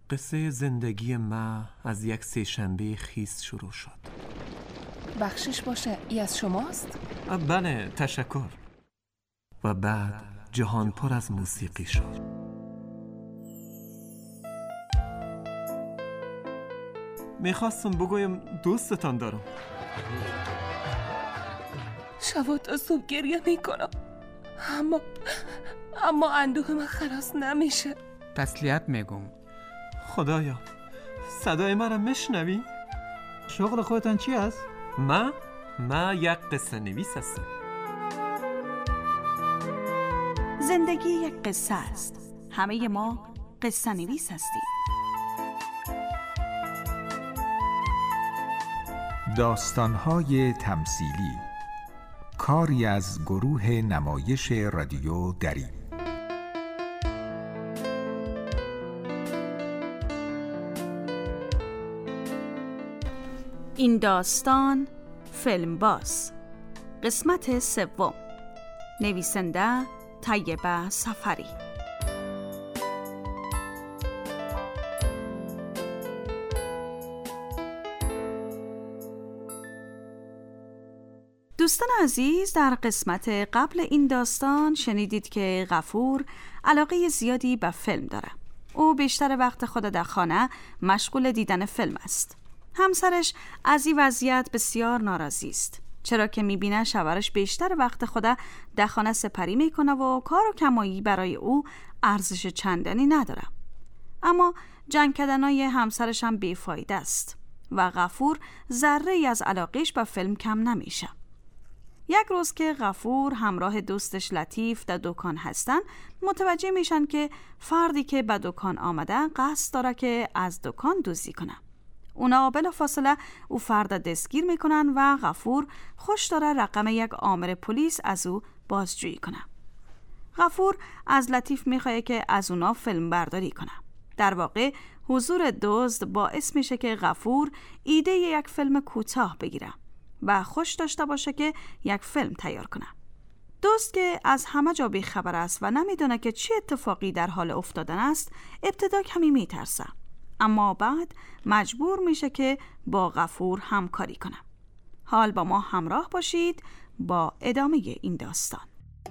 قصه زندگی ما از یک سه‌شنبه خیس شروع شد. بخشش باشه، ای از شماست؟ بله، تشکر. و بعد جهان پر از موسیقی شد. میخواستم بگویم دوستتان دارم. شب تا صبح گریه میکنم، اما اندوه من خلاص نمیشه. تسلیت میگم. خدایا، صدای من را میشنوی؟ شغل خودتان چی است؟ من یک قصه نویس هستم. زندگی یک قصه است. همه ما قصه نویس هستیم. داستان‌های تمثیلی، کاری از گروه نمایش رادیو دری. این داستان فیلم باز، قسمت سوم. نویسنده طیبه سفری. دوستان عزیز، در قسمت قبل این داستان شنیدید که غفور علاقه زیادی به فیلم داره. او بیشتر وقت خود در خانه مشغول دیدن فیلم است. همسرش از این وضعیت بسیار ناراضی است، چرا که میبینه شوهرش بیشتر وقت خود در خانه سپری میکنه و کار و کمایی برای او ارزش چندانی نداره. اما جنگ کردنای همسرش هم بیفایده است و غفور ذره‌ای از علاقهش به فیلم کم نمیشه. یک روز که غفور همراه دوستش لطیف در دکان هستن، متوجه میشن که فردی که به دکان آمده قصد داره که از دکان دزدی کنه. اونا بلافاصله او فرد دستگیر میکنن و غفور خوش داره رقم یک آمر پلیس از او بازجویی کنه. غفور از لطیف میخواد که از اونا فیلم برداری کنه. در واقع حضور دزد باعث میشه که غفور ایده یک فیلم کوتاه بگیره و خوش داشته باشه که یک فیلم تیار کنه. دوست که از همه جا بیخبر است و نمیدونه که چه اتفاقی در حال افتادن است، ابتدا کمی میترسه، اما بعد مجبور میشه که با غفور همکاری کنه. حال با ما همراه باشید با ادامه این داستان.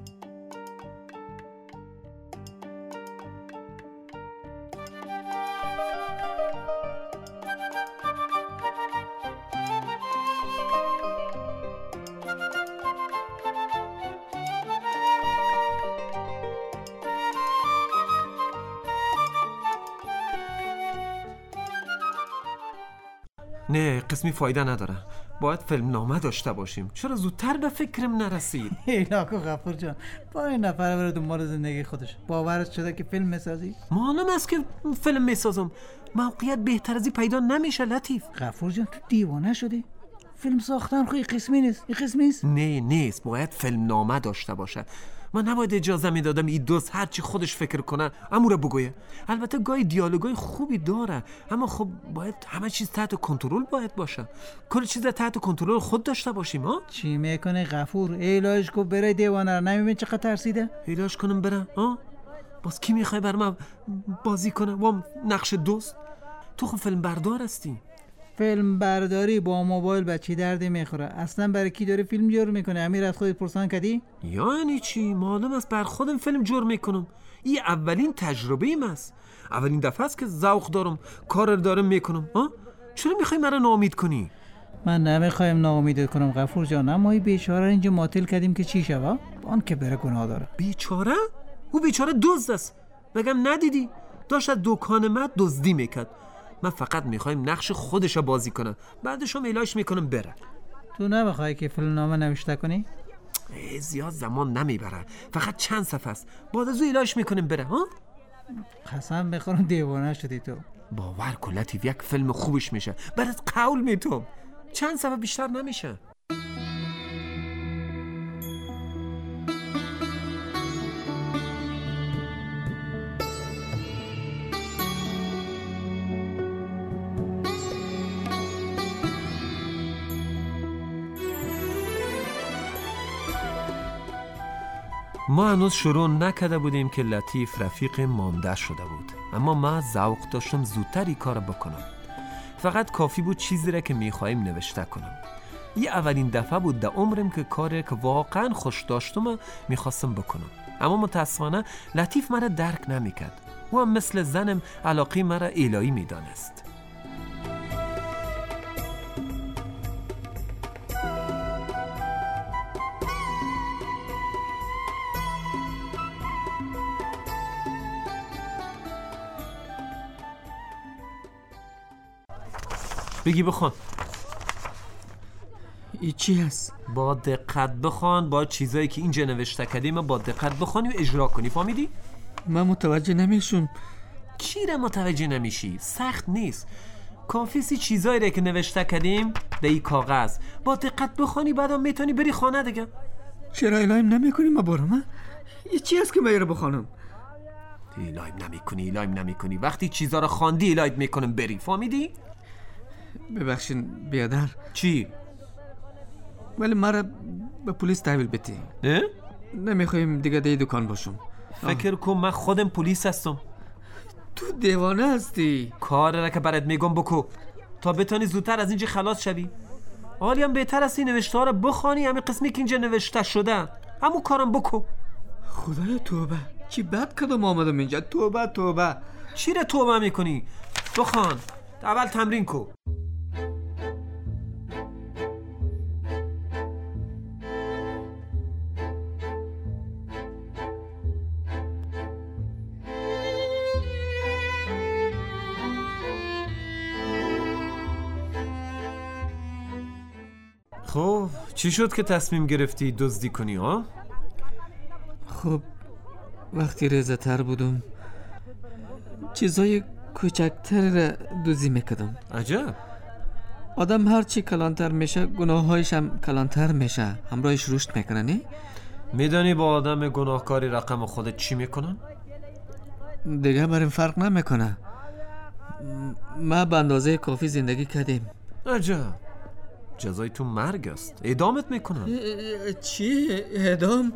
نه، قسمی فایده نداره. باید فیلم نامه داشته باشیم. چرا زودتر به فکرم نرسید؟ ایلاکو غفور جان، با این نفره بره دنبال زندگی خودش. باورت شده که فیلم میسازی؟ معلوم است که فیلم میسازم. موقعیت بهتر از این پیدا نمیشه لطیف. غفور جان، تو دیوانه شدی؟ فیلم ساختن خو قسمی نیست. این قسمی نیست؟ نه نیست، باید فیلم نامه داشته باشه. من نباید اجازه میدادم این دوست هرچی خودش فکر کنه اموره بگویه. البته گاهی دیالوگای خوبی داره، اما خب باید همه چیز تحت کنترل باید باشه. کل چیز تحت کنترل خود داشته باشیم. ها چی میکنه غفور؟ ایلاش کو بره دیوانه. نمیبین چقدر ترسیده؟ ایلاش کنم بره؟ باز کی میخوای بر من بازی کنه؟ وام نقش دوست؟ تو خب فیلم بردار هستی. فیلم برداری با موبایل به چی دردی میخوره؟ اصلا برای کی داری فیلم جور میکنه؟ امیر از خودت پرسان کردی؟ یعنی چی؟ معلوم است بر خودم فیلم جور میکنم. این اولین تجربه ایم است. اولین دفعه است که ذوق دارم، کار دارم میکنم. چرا میخوای مرا ناامید کنی؟ من نمیخوایم ناامیدت کنم غفور جان، اما این بیچاره اینجا ماتل کردیم که چی شوه؟ آن که بره گناه داره. بیچاره؟ او بیچاره دزد است. بگم ندیدی؟ داشت از دکان من دزدی میکرد. من فقط میخوایم نقش خودشو بازی کنم، بعدشو میلاش میکنم بره. تو نمیخوای که فیلم نامه نوشته کنی؟ زیاد زمان نمیبره، فقط چند صفحه است. بعد از او ایلاش میکنم بره. قسم بخورم دیوانه شدی تو. باور کن لطیف، یک فیلم خوبش میشه. برات قول میتم چند صفحه بیشتر نمیشه. ما هنوز شروع نکرده بودیم که لطیف رفیق مانده شده بود. اما من ذوق داشتم زودتر این کار بکنم. فقط کافی بود چیزی را که میخوایم نوشته کنم. این اولین دفعه بود در عمرم که کاری که واقعا خوش داشتم و میخواستم بکنم. اما متاسفانه لطیف مرا درک نمیکرد. او هم مثل زنم علاقه مرا الهی میدانست. بگی بخوان. ای چی هست؟ با دقت بخوان. با چیزایی که اینجا نوشته کردیم با دقت بخوانی و اجرا کنی. فهمیدی؟ من متوجه نمیشم. چی را متوجه نمیشی؟ سخت نیست. کافیسی چیزایی را که نوشته کردیم در این کاغذ با دقت بخوانی، بعدا میتونی بری خانه دیگه. چرا الایم نمیکنی ما برام؟ ای چی هست که من رو بخوانم؟ الایم نمیکنی. وقتی چیزا رو خواندی الایم میکنم بری. فهمیدی؟ ببخشین بیادر. چی؟ ولی مرا به پلیس تحویل بدی. نمیخوایم دیگه در دکان باشم. فکر کن من خودم پلیس هستم. تو دیوانه هستی. کار را که برات میگم بکو تا بتونی زودتر از اینجا خلاص شوی. حالی هم بهتر است این نوشته ها رو بخوانی. همین قسمی که اینجا نوشته شده همون کارم بکو. خدایا توبه، چی بد کدام آمدم اینجا. توبه. چی را توبه میکنی؟ بخوان. اول تمرین کو. خب چی شد که تصمیم گرفتی دزدی کنی ها؟ خب وقتی ریزه تر بودم چیزای کوچکتر را دزدی میکردم. عجب. آدم هرچی کلانتر میشه گناهایش هم کلانتر میشه، همراهش رشد میکنه. نه؟ میدانی با آدم گناهکاری رقم خودت چی میکنن؟ دیگه بریم فرق نمیکنه. ما به اندازه کافی زندگی کردیم. عجب. جزای تو مرگ است. اعدامت میکنن. چی؟ اعدام؟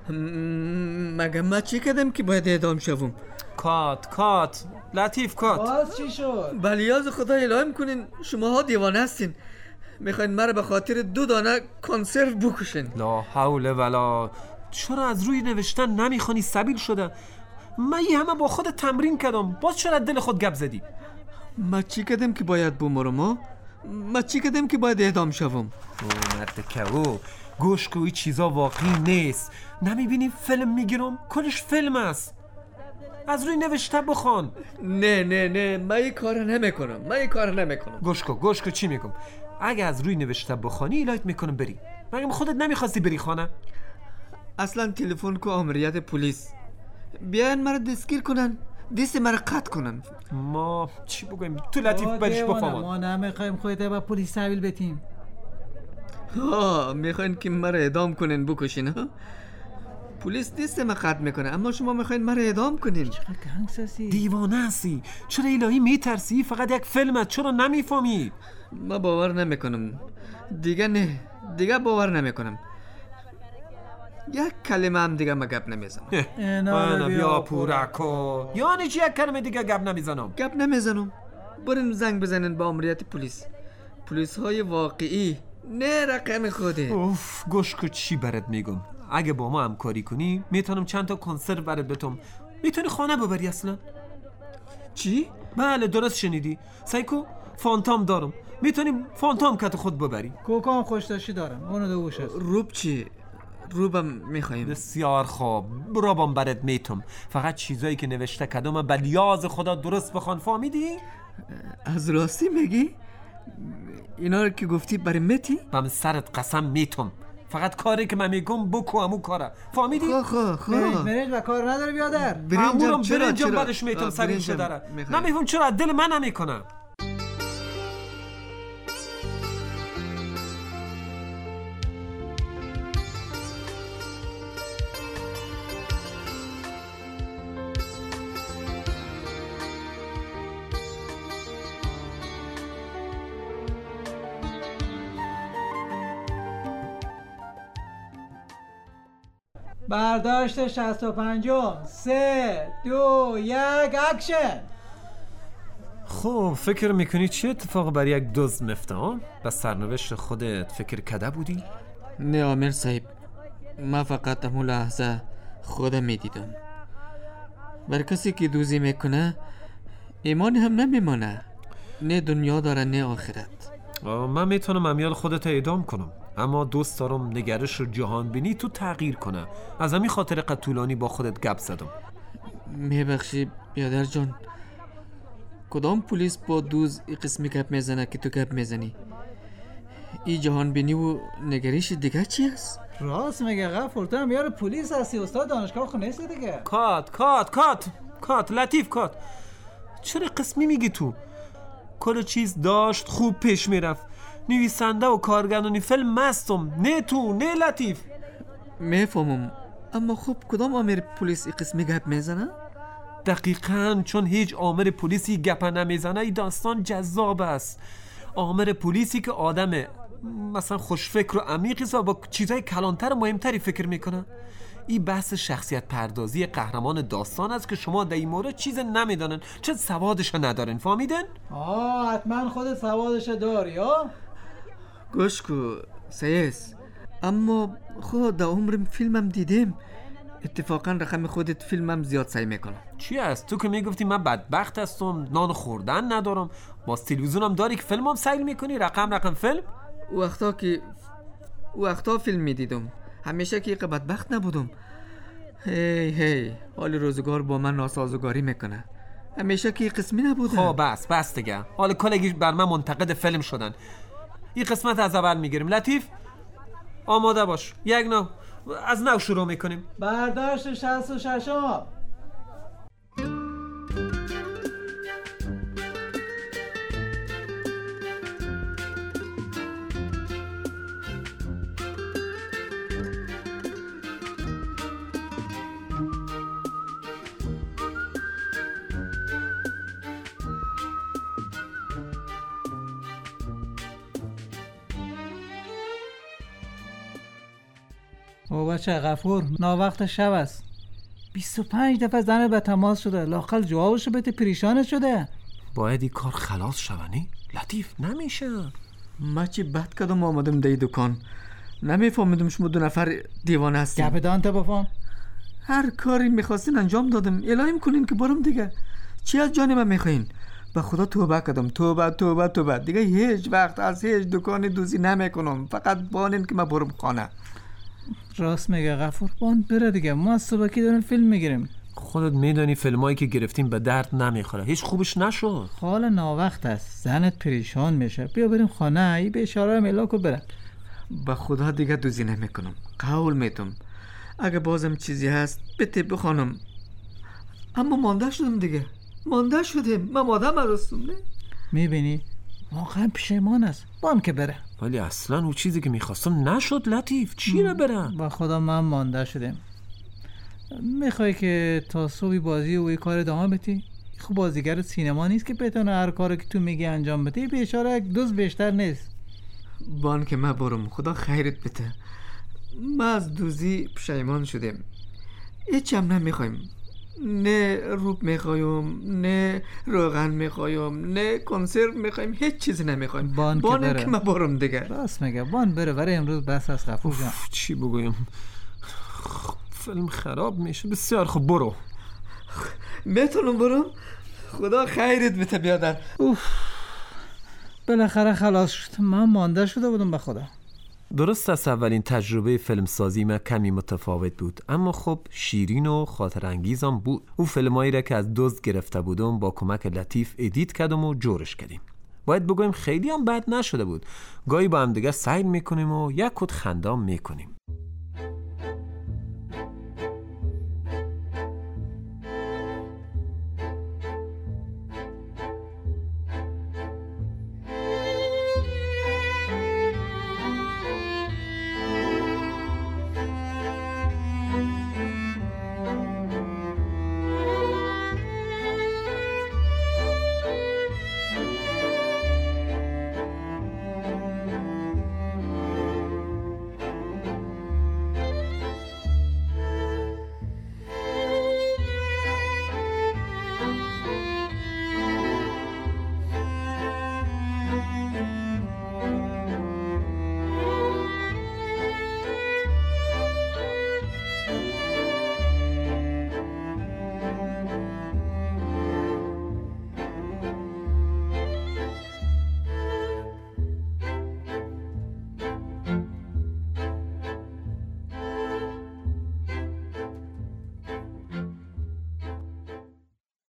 مگه ما چی کردم که باید اعدام شوم؟ کات لطیف کات. باز چی شد؟ بلیاز خدا الهی کنین. شماها دیوانه هستین. میخواین مرا به خاطر 2 دانه کنسرو بکشین. لا حول ولا. چرا از روی نوشتن نمیخوانی؟ سبیل شده. من یه همه با خود تمرین کردم. باز چرا دل خود گپ زدی؟ ما چی کردم که باید بمرم؟ ما چی کردم که باید اعدام شوم؟ او مرد که گوش که چیزا واقعی نیست. نمیبینی فیلم میگیرم؟ کلش فیلم است. از روی نوشته بخوان. نه من این کار نمیکنم. گوش که چی میگم. اگه از روی نوشته بخوانی ایلایت میکنم بری. مگه خودت نمیخواستی بری خانه؟ اصلا تلفن کو امریت پلیس بیان مرا دستگیر کنن، دست مرا قطع کنن. ما چی بگویم؟ تو لطیف برش بفهمون. ما نمیخوایم خودت به پلیس تحویل بدیم. میخواین که مرا اعدام کنین بکشین ها؟ پلیس دست ما قطع میکنه اما شما میخواین مرا اعدام کنین. دیوانه هستی. چرا الهی میترسی؟ فقط یک فیلم است. چرا نمیفهمی؟ ما باور نمیکنم دیگه باور نمیکنم. یک کلمه هم دیگه ما گپ نمیزنم. اینا بیا پورا کن. یعنی چی یک کلمه دیگه گپ نمیزنم؟ برین زنگ بزنین با امریت پلیس های واقعی، نه رقم خوده. اوف گوش که چی برات میگم. اگه با ما همکاری کنی میتونم چند تا کنسرت برات بتم. میتونی خانه ببری اصلا. چی؟ بله درست شنیدی. سایکو فانتام دارم. میتونی فانتام کت خود ببری. کوکام خوشداشتی دارم. اونو دوش است. روب چی؟ روبم میخوایم. بسیار خوب. روبم برات میتم. فقط چیزایی که نوشته کدوم بلیاز خدا درست بخوان. فهمیدی؟ از راستی میگی؟ اینا رو که گفتی برای متی؟ بم سرت قسم میتم. فقط کاری که من میگم بکو همون کاره. فهمیدی؟ برنج و کار نداره بیادر. برنجم بعدش میتم سریع شده داره. نمیفهم چرا دل من نمیکنه. برداشت 65 3 2 1 اکشن. خب فکر میکنی چه اتفاق برای یک دزد میفته؟ به سرنوشت خودت فکر کرده بودی؟ نه عامر صاحب، ما فقط همون لحظه خودم میدیدم. بر کسی که دوزی میکنه ایمان هم نمیمانه، نه دنیا داره نه آخرت. من میتونم امیال خودت اعدام کنم، اما دوست دارم نگرش رو جهان بینی تو تغییر کنه. از همین خاطر قد طولانی با خودت گپ زدم. میبخشی بیادر جان، کدام پلیس با دوز ای قسمی گپ میزنه که تو گپ میزنی؟ ای جهان بینی و نگریش دیگه چی است؟ راست میگه غفور، تو هم یار پلیس هستی، استاد دانشگاه خو نیستی دیگه. کات لطیف کات. چرا قسمی میگی تو؟ کل چیز داشت خوب پیش میرفت. نویسنده و کارگردانی فیلم مستم. نه تو نه لطیف. میفهمم، اما خب کدام آمر پلیس ای قسمی گپ میزنه؟ دقیقاً چون هیچ آمر پلیسی گپ نمیزنه این داستان جذاب است. آمر پلیسی که آدمه مثلا خوشفکر و عمیقی و با چیزای کلانتر و مهمتری فکر میکنه. این بحث شخصیت پردازی قهرمان داستان است که شما در این مورد چیز نمیدانن، چه سوادش ندارن. فهمیدن؟ حتما خودت سوادش داری ها؟ گوش کو سیس، اما خود در عمرم فیلمم دیدم. اتفاقا رقم خودت فیلمم زیاد سعی میکنم. چی است؟ تو که میگفتی من بدبخت هستم، نان خوردن ندارم، باز تلویزیونم داری که فیلمم سیل میکنی رقم فیلم؟ وقتا فیلم میدیدم، همیشه که بدبخت نبودم. هی حال روزگار با من ناسازگاری میکنه، همیشه که قسمی نبودم. خب بس دیگه، حالا کلگی بر من منتقد فیلم شدن. این قسمت از اول میگیریم. لطیف آماده باش، یک نو از نو شروع میکنیم. برداشت 66 او بچه غفور، ناوقت شب است. 25 دفعه زنه به تماس شده، لااقل جوابشو بده، پریشان شده. باید این کار خلاص شونی؟ لطیف نمیشه. ما چی بد کدام آمدم دی دکان، نمیفهمیدم شما دو نفر دیوانه هستیم. گپ دانته بفهم. هر کاری میخواستین انجام دادم، الهیم کنین که برم دیگه. چی از جان من میخواین؟ به خدا توبه کردم، توبه دیگه هیچ وقت از هیچ دکانی دوزی نمیکنم، فقط بانین که من برم خانه. راست میگه غفور، بان بره دیگه، ما از صبح که داریم فیلم میگیریم. خودت میدونی فیلمایی که گرفتیم به درد نمیخوره، هیچ خوبش نشد. حال ناوقت است، زنت پریشان میشه، بیا بریم خانه. ای به اشاره ملاکو بره. به خدا دیگه دوزی نمیکنم، قول میتم. اگه بازم چیزی هست بده بخوانم، اما مانده شدم دیگه، من آدم هستم. نه میبینی واقعا پشیمان است، بان که بره. ولی اصلا اون چیزی که میخواستم نشد. لطیف چی رو برم؟ با خدا من مانده شدم. میخوای که تا صبح بازی و این کار ادامه بدی؟ خب بازیگر سینما نیست که بتونه هر کاری که تو میگی انجام بده. به اشاره یک دوز بیشتر نیست. بان که من برم، خدا خیرت بده. من از دوزی پشیمان شدم، هیچ هم نمیخوایم. نه روب میخوایم، نه روغن میخوایم، نه کنسرو میخوایم، هیچ چیزی نمیخوایم. بان که من برم دیگه. راست میگه، بان بره. برای امروز بس از غفور جان. چی بگویم؟ فیلم خراب میشه. بسیار خوب برو. میتونم برم؟ خدا خیرت بده بیادر. بالاخره خلاص شد. من مانده شده بودم به خدا. درست است اولین تجربه فیلمسازی من کمی متفاوت بود، اما خب شیرین و خاطر انگیزم بود. او فیلمایی را که از دزد گرفته بودم با کمک لطیف ادیت کردم و جورش کردیم. باید بگویم خیلی هم بد نشده بود. گاهی با هم دیگه سیر میکنیم و یک کد خندام میکنیم.